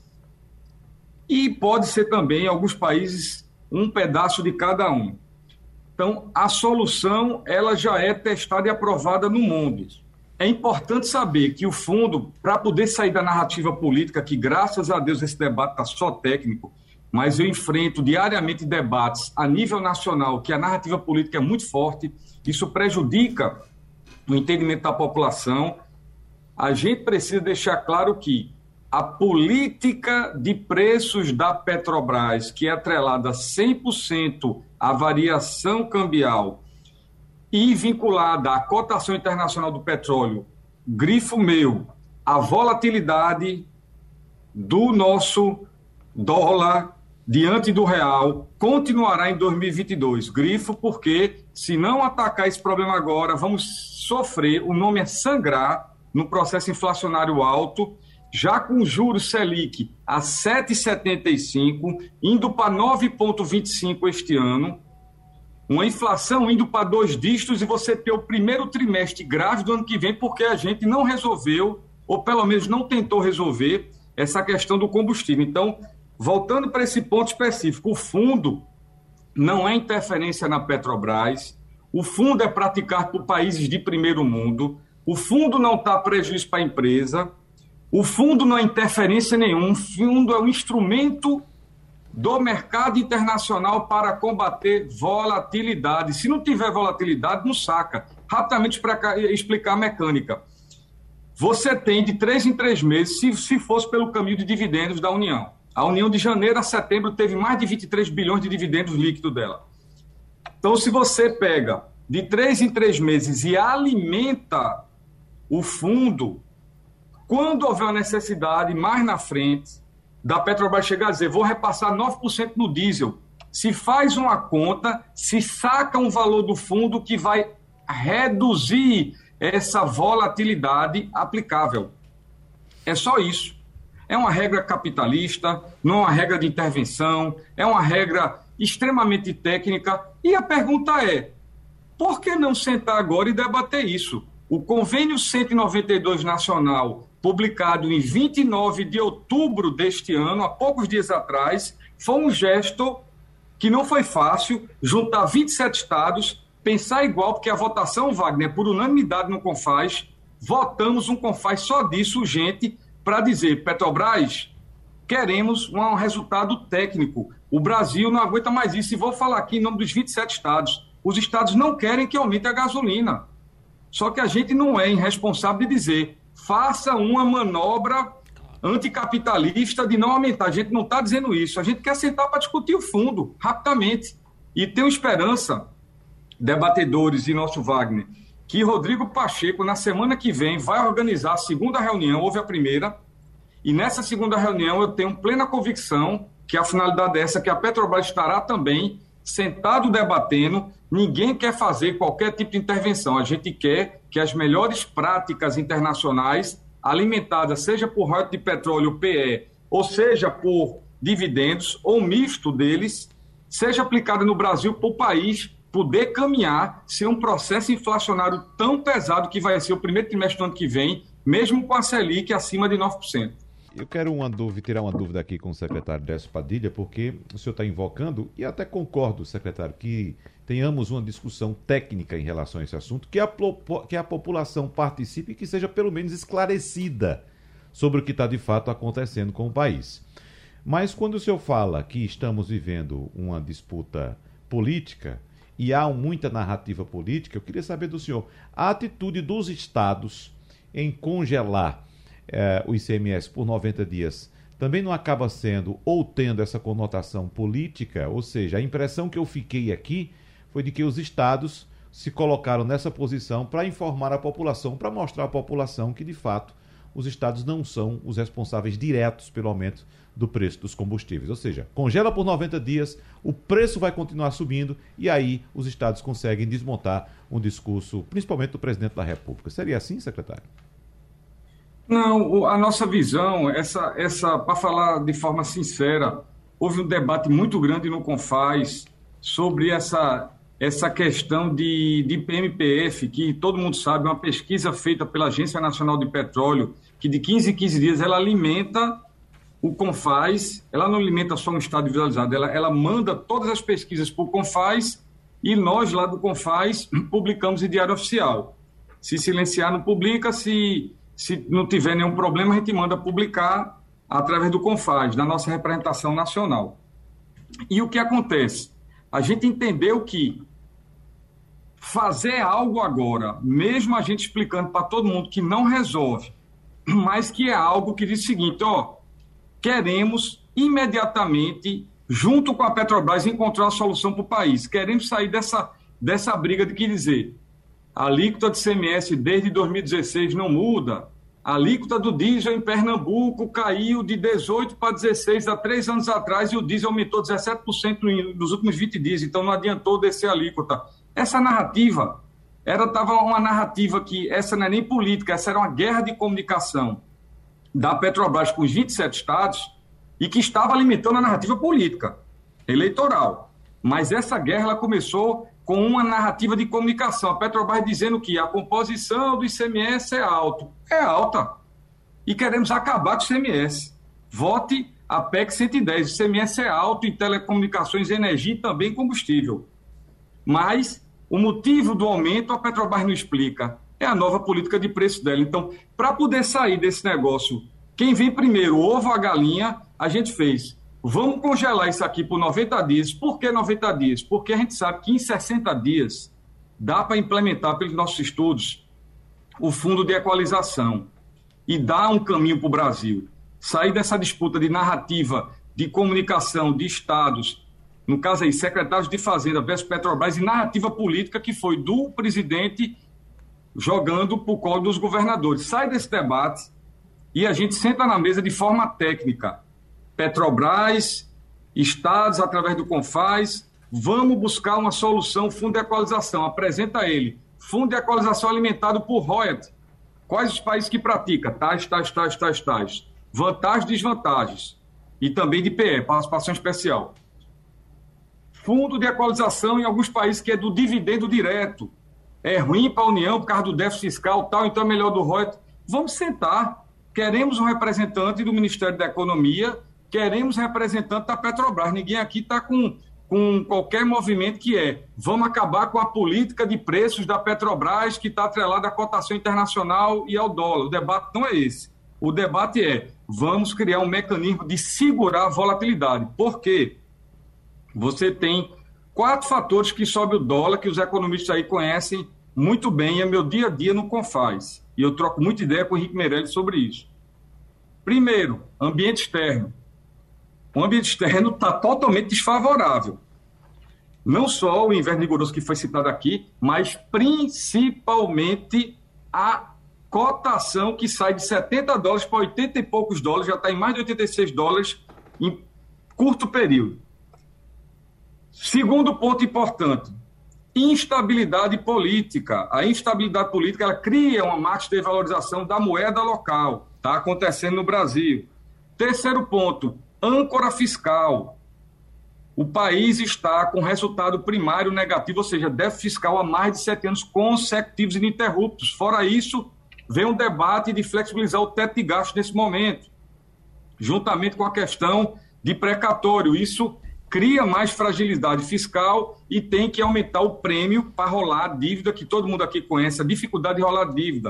E pode ser também, em alguns países, um pedaço de cada um. Então, a solução ela já é testada e aprovada no mundo. É importante saber que o fundo, para poder sair da narrativa política, que graças a Deus esse debate está só técnico, mas eu enfrento diariamente debates a nível nacional, que a narrativa política é muito forte, isso prejudica o entendimento da população. A gente precisa deixar claro que a política de preços da Petrobras, que é atrelada cem por cento à variação cambial e vinculada à cotação internacional do petróleo, grifo meu, a volatilidade do nosso dólar diante do real continuará em dois mil e vinte e dois. Grifo porque, se não atacar esse problema agora, vamos sofrer, o nome é sangrar, no processo inflacionário alto, já com juros Selic a sete vírgula setenta e cinco, indo para nove vírgula vinte e cinco este ano, uma inflação indo para dois dígitos e você ter o primeiro trimestre grave do ano que vem, porque a gente não resolveu, ou pelo menos não tentou resolver, essa questão do combustível. Então, voltando para esse ponto específico, o fundo não é interferência na Petrobras, o fundo é praticado por países de primeiro mundo, o fundo não está prejuízo para a empresa, o fundo não é interferência nenhuma, o fundo é um instrumento do mercado internacional para combater volatilidade. Se não tiver volatilidade, não saca. Rapidamente para explicar a mecânica. Você tem de três em três meses, se, se fosse pelo caminho de dividendos da União. A União de janeiro a setembro teve mais de vinte e três bilhões de dividendos líquidos dela. Então, se você pega de três em três meses e alimenta o fundo, quando houver uma necessidade mais na frente, da Petrobras chegar a dizer, vou repassar nove por cento no diesel. Se faz uma conta, se saca um valor do fundo que vai reduzir essa volatilidade aplicável. É só isso. É uma regra capitalista, não é uma regra de intervenção, é uma regra extremamente técnica. E a pergunta é, por que não sentar agora e debater isso? O convênio cento e noventa e dois nacional, publicado em vinte e nove de outubro deste ano, há poucos dias atrás, foi um gesto que não foi fácil, juntar vinte e sete estados, pensar igual, porque a votação, Wagner, por unanimidade no CONFAS, votamos um CONFAS só disso, urgente, para dizer, Petrobras, queremos um resultado técnico. O Brasil não aguenta mais isso. E vou falar aqui em nome dos vinte e sete estados. Os estados não querem que aumente a gasolina. Só que a gente não é irresponsável de dizer, faça uma manobra anticapitalista de não aumentar. A gente não está dizendo isso. A gente quer sentar para discutir o fundo, rapidamente. E tenho esperança, debatedores e nosso Wagner, que Rodrigo Pacheco, na semana que vem, vai organizar a segunda reunião, houve a primeira, e nessa segunda reunião eu tenho plena convicção que a finalidade é essa, que a Petrobras estará também sentado debatendo. Ninguém quer fazer qualquer tipo de intervenção, a gente quer que as melhores práticas internacionais, alimentadas seja por royalties de petróleo, P E, ou seja por dividendos, ou misto deles, seja aplicada no Brasil para o país poder caminhar sem um processo inflacionário tão pesado que vai ser o primeiro trimestre do ano que vem, mesmo com a Selic acima de nove por cento. Eu quero uma dúvida, tirar uma dúvida aqui com o secretário Décio Padilha, porque o senhor está invocando, e até concordo, secretário, que tenhamos uma discussão técnica em relação a esse assunto, que a, que a população participe e que seja pelo menos esclarecida sobre o que está de fato acontecendo com o país. Mas quando o senhor fala que estamos vivendo uma disputa política e há muita narrativa política, eu queria saber do senhor, a atitude dos estados em congelar eh, o I C M S por noventa dias também não acaba sendo ou tendo essa conotação política? Ou seja, a impressão que eu fiquei aqui foi de que os estados se colocaram nessa posição para informar a população, para mostrar à população que, de fato, os estados não são os responsáveis diretos pelo aumento do preço dos combustíveis. Ou seja, congela por noventa dias, o preço vai continuar subindo e aí os estados conseguem desmontar um discurso, principalmente do presidente da República. Seria assim, secretário? Não, a nossa visão, essa, essa, para falar de forma sincera, houve um debate muito grande no CONFAS sobre essa, essa questão de, de P M P F, que todo mundo sabe, é uma pesquisa feita pela Agência Nacional de Petróleo, que de quinze em quinze dias ela alimenta o CONFAS, ela não alimenta só um estado visualizado, ela, ela manda todas as pesquisas para o CONFAS e nós lá do CONFAS publicamos em Diário Oficial. Se silenciar, não publica, se, se não tiver nenhum problema, a gente manda publicar através do CONFAS, da nossa representação nacional. E o que acontece? A gente entendeu que fazer algo agora, mesmo a gente explicando para todo mundo que não resolve, mas que é algo que diz o seguinte, ó, queremos imediatamente, junto com a Petrobras, encontrar uma solução para o país. Queremos sair dessa, dessa briga de que dizer, a alíquota de I C M S desde dois mil e dezesseis não muda, a alíquota do diesel em Pernambuco caiu de dezoito para dezesseis há três anos atrás e o diesel aumentou dezessete por cento nos últimos vinte dias, então não adiantou descer a alíquota. Essa narrativa, estava uma narrativa que, essa não é nem política, essa era uma guerra de comunicação da Petrobras com os vinte e sete estados e que estava limitando a narrativa política, eleitoral. Mas essa guerra ela começou com uma narrativa de comunicação. A Petrobras dizendo que a composição do I C M S é alta. É alta. E queremos acabar com o I C M S. Vote a P E C cento e dez. O I C M S é alto em telecomunicações, energia e também combustível. Mas o motivo do aumento a Petrobras não explica. É a nova política de preço dela. Então, para poder sair desse negócio, quem vem primeiro, o ovo ou a galinha, a gente fez. Vamos congelar isso aqui por noventa dias. Por que noventa dias? Porque a gente sabe que em sessenta dias dá para implementar, pelos nossos estudos, o fundo de equalização e dar um caminho para o Brasil. Sair dessa disputa de narrativa, de comunicação, de estados, no caso aí, secretários de Fazenda versus Petrobras, e narrativa política que foi do presidente jogando para o colo dos governadores. Sai desse debate e a gente senta na mesa de forma técnica. Petrobras, estados, através do CONFAS, vamos buscar uma solução, fundo de equalização. Apresenta ele. Fundo de equalização alimentado por royalty. Quais os países que praticam? Tais, tais, tais, tais, tais. Vantagens e desvantagens. E também de P E, participação especial. Fundo de equalização em alguns países que é do dividendo direto. É ruim para a União por causa do déficit fiscal tal, então é melhor do royalty. Vamos sentar. Queremos um representante do Ministério da Economia, queremos representante da Petrobras. Ninguém aqui está com, com qualquer movimento que é. Vamos acabar com a política de preços da Petrobras que está atrelada à cotação internacional e ao dólar. O debate não é esse. O debate é, vamos criar um mecanismo de segurar a volatilidade. Por quê? Você tem quatro fatores que sobem o dólar, que os economistas aí conhecem muito bem, é meu dia a dia no CONFAS. E eu troco muita ideia com o Henrique Meirelles sobre isso. Primeiro, ambiente externo. O ambiente externo está totalmente desfavorável. Não só o inverno rigoroso que foi citado aqui, mas principalmente a cotação que sai de setenta dólares para oitenta e poucos dólares, já está em mais de oitenta e seis dólares em curto período. Segundo ponto importante, instabilidade política. A instabilidade política ela cria uma marcha de valorização da moeda local. Está acontecendo no Brasil. Terceiro ponto, âncora fiscal. o país está com resultado primário negativo, ou seja, déficit fiscal há mais de sete anos consecutivos e ininterruptos. Fora isso, vem um debate de flexibilizar o teto de gastos nesse momento, juntamente com a questão de precatório. Isso cria mais fragilidade fiscal e tem que aumentar o prêmio para rolar a dívida, que todo mundo aqui conhece, a dificuldade de rolar a dívida.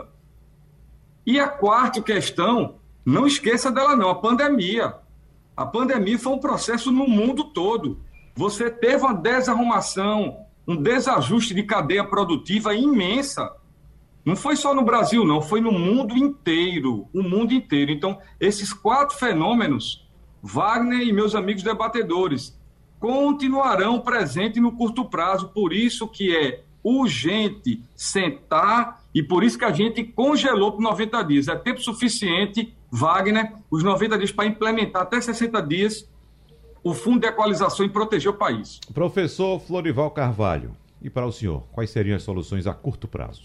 E a quarta questão, não esqueça dela não, a pandemia. A pandemia foi um processo no mundo todo. Você teve uma desarrumação, um desajuste de cadeia produtiva imensa. Não foi só no Brasil, não, foi no mundo inteiro, o mundo inteiro. Então, esses quatro fenômenos, Wagner e meus amigos debatedores, continuarão presentes no curto prazo, por isso que é urgente sentar e por isso que a gente congelou por noventa dias. É tempo suficiente, Wagner, os noventa dias para implementar até sessenta dias o Fundo de Equalização e proteger o país. Professor Florival Carvalho, e para o senhor, quais seriam as soluções a curto prazo?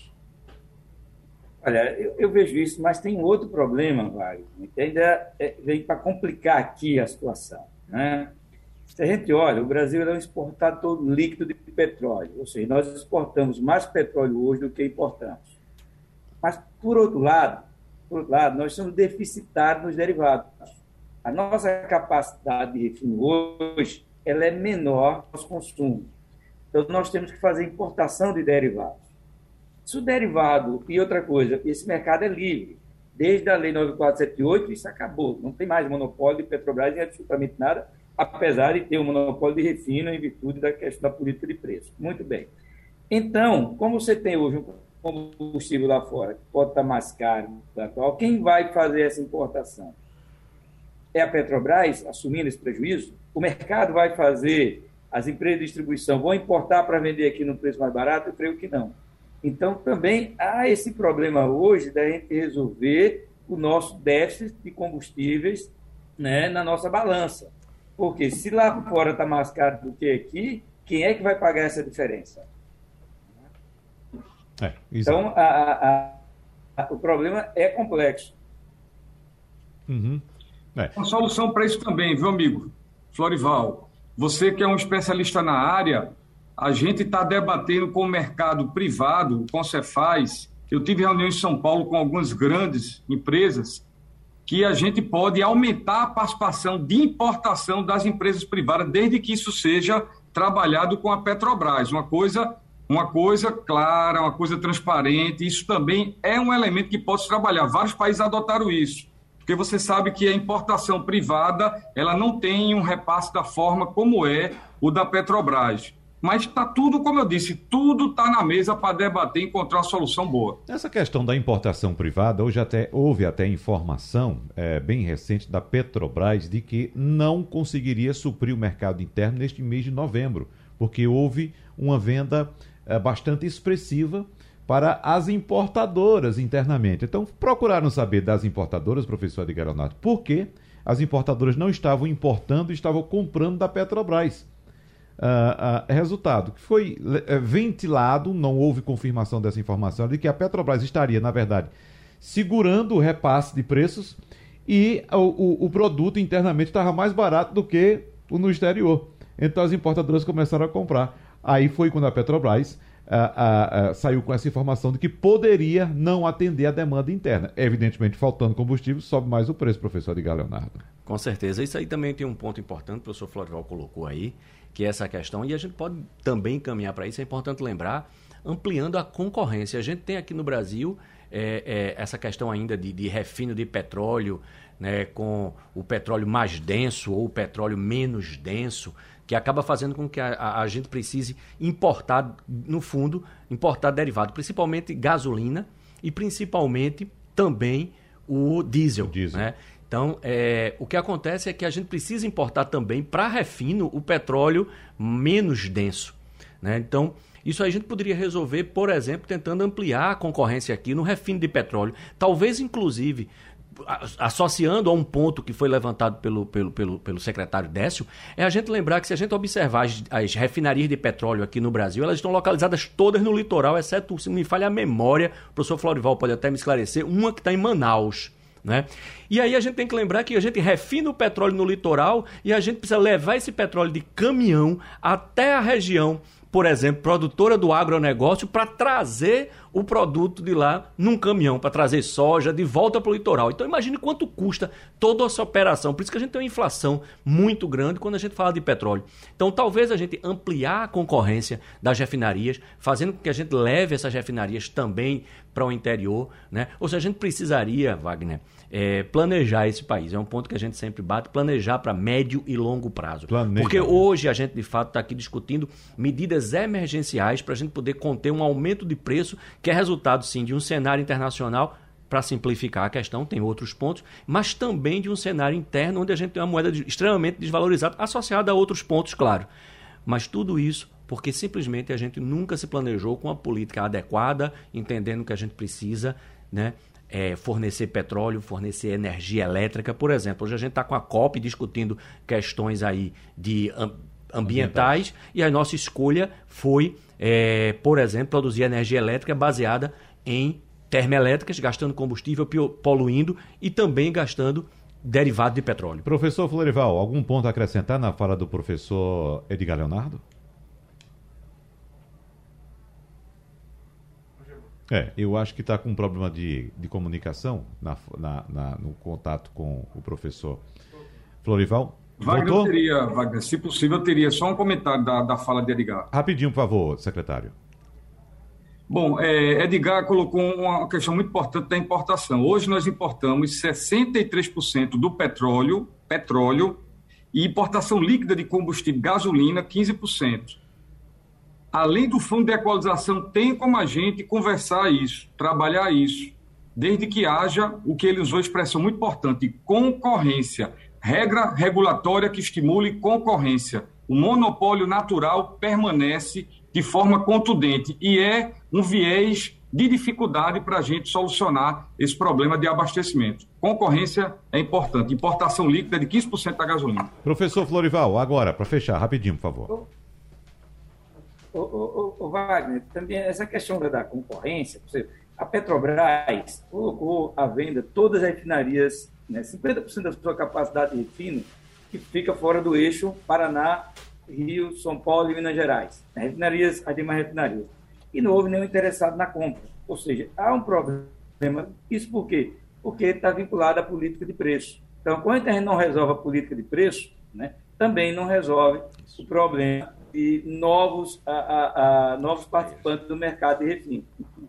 Olha, eu, eu vejo isso, mas tem outro problema, Wagner, que ainda é, vem para complicar aqui a situação, né? Se a gente olha, o Brasil é um exportador líquido de petróleo, ou seja, nós exportamos mais petróleo hoje do que importamos. Mas, por outro lado, por outro lado, nós somos deficitários nos derivados. A nossa capacidade de refino hoje ela é menor no nosso consumo. Então, nós temos que fazer importação de derivados. Se o derivado, e outra coisa, esse mercado é livre. Desde a Lei nove mil quatrocentos e setenta e oito, isso acabou. Não tem mais monopólio de Petrobras em absolutamente nada, apesar de ter um monopólio de refino em virtude da questão da política de preço. Muito bem. Então, como você tem hoje um combustível lá fora, que pode estar mais caro, quem vai fazer essa importação? É a Petrobras assumindo esse prejuízo? O mercado vai fazer, as empresas de distribuição vão importar para vender aqui no preço mais barato? Eu creio que não. Então, também há esse problema hoje da gente resolver o nosso déficit de combustíveis, né, na nossa balança. Porque se lá fora está mais caro do que aqui, quem é que vai pagar essa diferença? É, então, a, a, a, o problema é complexo. Uhum. É. Uma solução para isso também, viu, amigo? Florival, você que é um especialista na área, a gente está debatendo com o mercado privado, com o Cefaz. Eu tive reunião em São Paulo com algumas grandes empresas que a gente pode aumentar a participação de importação das empresas privadas, desde que isso seja trabalhado com a Petrobras. Uma coisa, uma coisa clara, uma coisa transparente. Isso também é um elemento que pode se trabalhar. Vários países adotaram isso, porque você sabe que a importação privada ela não tem um repasse da forma como é o da Petrobras. Mas está tudo, como eu disse, tudo está na mesa para debater e encontrar uma solução boa. Essa questão da importação privada, hoje até, houve até informação é, bem recente da Petrobras de que não conseguiria suprir o mercado interno neste mês de novembro, porque houve uma venda é, bastante expressiva para as importadoras internamente. Então, procuraram saber das importadoras, professor Edgar Leonardo, por que as importadoras não estavam importando e estavam comprando da Petrobras. Uh, uh, resultado, que foi uh, ventilado, não houve confirmação dessa informação, de que a Petrobras estaria, na verdade, segurando o repasse de preços e o, o, o produto internamente estava mais barato do que o no exterior. Então as importadoras começaram a comprar. Aí foi quando a Petrobras uh, uh, uh, saiu com essa informação de que poderia não atender a demanda interna. Evidentemente, faltando combustível, sobe mais o preço, professor Edgar Leonardo. Com certeza. Isso aí também tem um ponto importante, o professor Florival colocou aí, que é essa questão, e a gente pode também caminhar para isso, é importante lembrar, ampliando a concorrência. A gente tem aqui no Brasil é, é, essa questão ainda de, de refino de petróleo, né, com o petróleo mais denso ou o petróleo menos denso, que acaba fazendo com que a, a, a gente precise importar, no fundo, importar derivado, principalmente gasolina e principalmente também o diesel. O diesel. Né? Então, é, o que acontece é que a gente precisa importar também para refino o petróleo menos denso. Né? Então, isso aí a gente poderia resolver, por exemplo, tentando ampliar a concorrência aqui no refino de petróleo. Talvez, inclusive, associando a um ponto que foi levantado pelo, pelo, pelo, pelo secretário Décio, é a gente lembrar que se a gente observar as, as refinarias de petróleo aqui no Brasil, elas estão localizadas todas no litoral, exceto, se não me falha a memória, o professor Florival pode até me esclarecer, uma que está em Manaus. né? E aí a gente tem que lembrar que a gente refina o petróleo no litoral e a gente precisa levar esse petróleo de caminhão até a região, por exemplo, produtora do agronegócio, para trazer o produto de lá num caminhão, para trazer soja de volta para o litoral. Então imagine quanto custa toda essa operação. Por isso que a gente tem uma inflação muito grande quando a gente fala de petróleo. Então talvez a gente ampliar a concorrência das refinarias, fazendo com que a gente leve essas refinarias também para o interior, né? Ou seja, a gente precisaria, Wagner, é, planejar esse país. É um ponto que a gente sempre bate, planejar para médio e longo prazo. Planeja. Porque hoje a gente, de fato, está aqui discutindo medidas emergenciais para a gente poder conter um aumento de preço, que é resultado, sim, de um cenário internacional, para simplificar a questão, tem outros pontos, mas também de um cenário interno, onde a gente tem uma moeda extremamente desvalorizada, associada a outros pontos, claro. Mas tudo isso porque simplesmente a gente nunca se planejou com a política adequada, entendendo que a gente precisa, né, é, fornecer petróleo, fornecer energia elétrica, por exemplo. Hoje a gente está com a COP discutindo questões aí de am- ambientais e a nossa escolha foi, é, por exemplo, produzir energia elétrica baseada em termoelétricas, gastando combustível, poluindo e também gastando derivado de petróleo. Professor Florival, algum ponto a acrescentar na fala do professor Edgar Leonardo? É, eu acho que está com um problema de, de comunicação na, na, na, no contato com o professor Florival. Wagner, eu teria, Wagner, se possível, eu teria só um comentário da, da fala de Edgar. Rapidinho, por favor, secretário. Bom, é, Edgar colocou uma questão muito importante da importação. Hoje nós importamos sessenta e três por cento do petróleo, petróleo e importação líquida de combustível, gasolina, quinze por cento. Além do fundo de equalização, tem como a gente conversar isso, trabalhar isso, desde que haja o que ele usou a expressão muito importante, concorrência, regra regulatória que estimule concorrência. O monopólio natural permanece de forma contundente e é um viés de dificuldade para a gente solucionar esse problema de abastecimento. Concorrência é importante. Importação líquida de quinze por cento da gasolina. Professor Florival, agora, para fechar, rapidinho, por favor. Ô, ô, ô, ô, Wagner, também essa questão da concorrência, a Petrobras colocou à venda todas as refinarias, né, cinquenta por cento da sua capacidade de refino, que fica fora do eixo Paraná, Rio, São Paulo e Minas Gerais. As refinarias, as demais refinarias. E não houve nenhum interessado na compra. Ou seja, há um problema. Isso por quê? Porque está vinculado à política de preço. Então, quando a gente não resolve a política de preço, né, também não resolve o problema de novos, a, a, a, novos participantes do mercado de refino.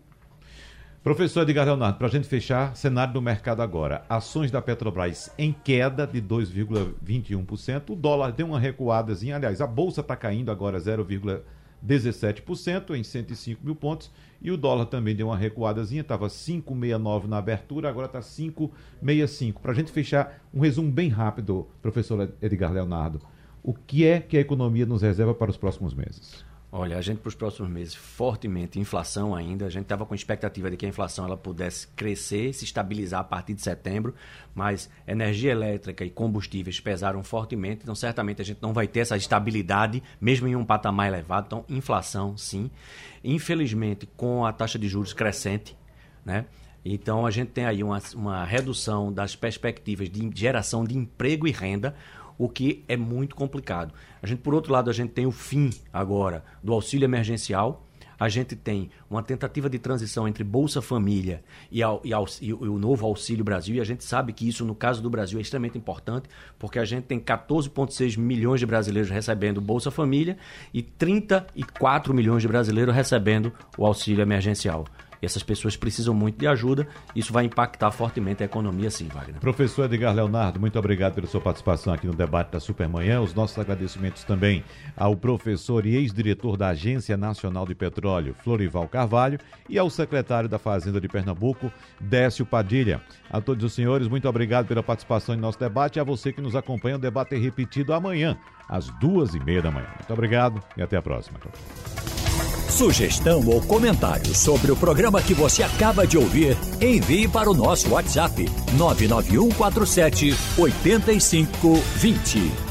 Professor Edgar Leonardo, para a gente fechar, cenário do mercado agora. Ações da Petrobras em queda de dois vírgula vinte e um por cento. O dólar deu uma recuadazinha. Aliás, a bolsa está caindo agora zero vírgula dezessete por cento em cento e cinco mil pontos. E o dólar também deu uma recuadazinha. Estava cinco vírgula sessenta e nove na abertura, agora está cinco vírgula sessenta e cinco. Para a gente fechar, um resumo bem rápido, professor Edgar Leonardo. O que é que a economia nos reserva para os próximos meses? Olha, a gente para os próximos meses, fortemente, inflação ainda, a gente estava com expectativa de que a inflação ela pudesse crescer, se estabilizar a partir de setembro, mas energia elétrica e combustíveis pesaram fortemente, então certamente a gente não vai ter essa estabilidade, mesmo em um patamar elevado, então inflação sim. Infelizmente, com a taxa de juros crescente, né? Então a gente tem aí uma, uma redução das perspectivas de geração de emprego e renda, o que é muito complicado. A gente, por outro lado, a gente tem o fim agora do auxílio emergencial, a gente tem uma tentativa de transição entre Bolsa Família e, ao, e, ao, e o novo Auxílio Brasil, e a gente sabe que isso, no caso do Brasil, é extremamente importante, porque a gente tem quatorze vírgula seis milhões de brasileiros recebendo Bolsa Família e trinta e quatro milhões de brasileiros recebendo o auxílio emergencial. E essas pessoas precisam muito de ajuda, isso vai impactar fortemente a economia, sim, Wagner. Professor Edgar Leonardo, muito obrigado pela sua participação aqui no debate da Supermanhã. Os nossos agradecimentos também ao professor e ex-diretor da Agência Nacional de Petróleo, Florival Carvalho, e ao secretário da Fazenda de Pernambuco, Décio Padilha. A todos os senhores, muito obrigado pela participação em nosso debate, e a você que nos acompanha, o debate é repetido amanhã, às duas e meia da manhã. Muito obrigado e até a próxima. Sugestão ou comentário sobre o programa que você acaba de ouvir, envie para o nosso WhatsApp nove nove um quatro sete oito cinco dois zero.